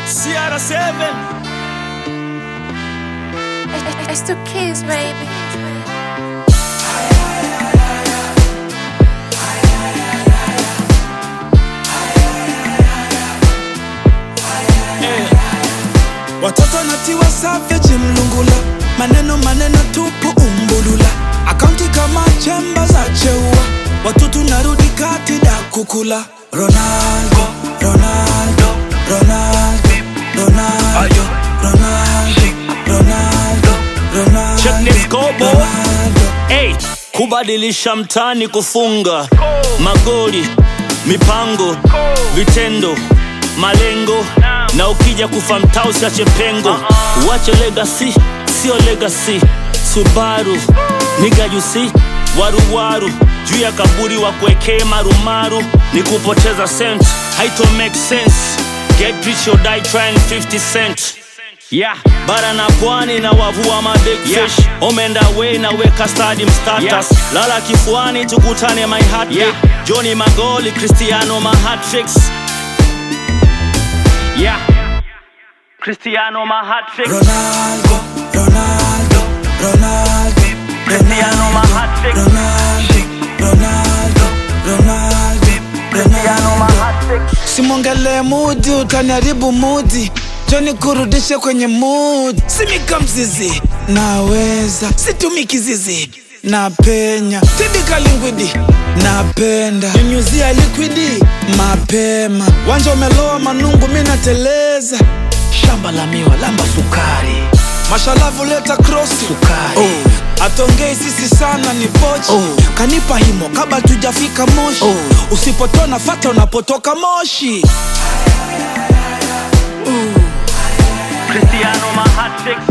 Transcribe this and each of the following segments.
CR7. It's the kids, baby. Watoto natiwa savage mlungula, maneno tupu umbulula, akaunti kama chemba za cheua, watutu narudi kati da kukula. Ronaldo, Ronaldo, Ronaldo, Ronaldo, Ronaldo, Ronaldo, Ronaldo. Check this scoreboard. Hey, kubadilisha mtani kufunga magoli, mipango, vitendo, malengo. Na ukija kufa mtaa usiache pengo. Wache legacy, sio legacy. Subaru, nigga you see. Waru, juu ya kaburi wa kuwekea marumaru. Ni kupoteza cent, haito make sense. Get rich or die trying 50 cent. Yeah, bara na pwani na wavua ma big fish. Omenda way na weka stadium status. Lala kifuani tukutane my heart beat. Johnny Magoli, Cristiano my hat tricks. Yeah, Cristiano my hat tricks. Ronaldo, Ronaldo, Ronaldo, Cristiano my hat tricks. Ronaldo, Ronaldo, Ronaldo, Cristiano my hat tricks. Simongele mudi utaniaribu mudi, Johnny kurudishe kwenye mood. Simika mzizi, naweza situmiki zizi, napenya tibika lingwidi, napenda nyunyuzia liquidi, mapema wanja umeloa manungu mina teleza. Shamba la miwa lamba sukari, mashalavu leta crossi sukari. Atongei sisi sana ni pochi. Kanipa himo kabla tujafika Moshi. Usipotona fata unapotoka Moshi. Cristiano my hat tricks.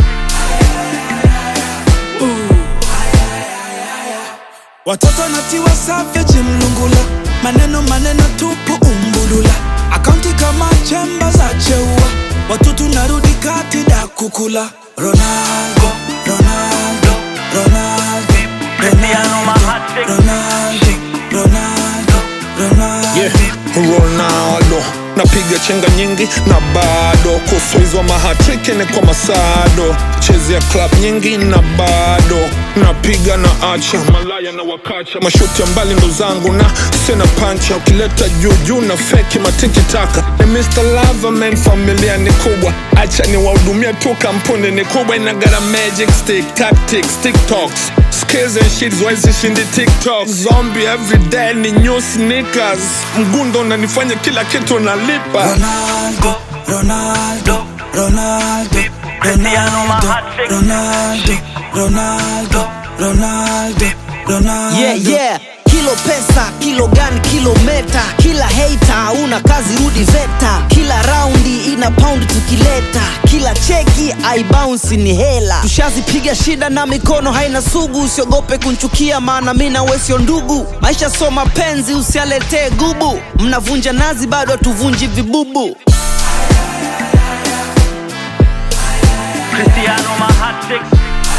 Watoto natiwa savage mlungula, maneno tupu umbulula, akaunti kama chemba za cheua, watutu narudi kati da kukula. Ronaldo, Ronaldo, Ronaldo, Cristiano my hat tricks. Ronaldo, Ronaldo, Ronaldo. Yeah, Ronaldo napiga chenga nyingi na bado kufuizwa mahatriki ni kwa masado. Chezea club nyingi na bado napiga na acha malaya na wakacha. Mashuti ya mbali ndo zangu na sena pancha. Ukileta juu na feki matiki taka. Ni Mr. Loverman, familia ni kubwa. Acha ni wahudumia tu, kampuni ni kubwa. Inagara magic stick, tactics, TikToks, skills and shit wezi shindi TikTok. Zombie everyday ni new sneakers. Mgundo unanifanya kila kitu nalipa. Ronaldo, Ronaldo, Ronaldo, Cristiano my hat tricks. Ronaldo, Ronaldo, Ronaldo, Ronaldo. Yeah, kilo pesa, kilo gani, kilometa. Kila hater, una kazi rudi veta. Kila raundi ina pound tukileta. Kila cheki, I bounce ni hela. Tushazipiga shida na mikono haina sugu. Usiogope kunchukia maana mina we sio ndugu. Maisha so mapenzi usialetee gubu. Mnavunja nazi bado hatuvunji vibubu. Cristiano my hat tricks.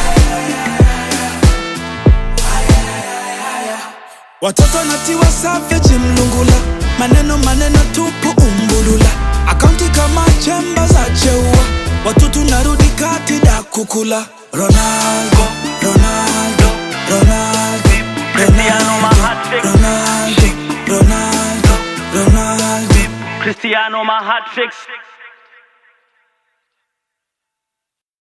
Watoto natiwa savage mlungula, maneno tupu umbulula, akaunti kama chemba za cheua, watutu narudi kati da kukula. Ronaldo, Ronaldo, Ronaldo, Cristiano my hat tricks. Ronaldo, Ronaldo, Ronaldo. Cristiano my hat tricks.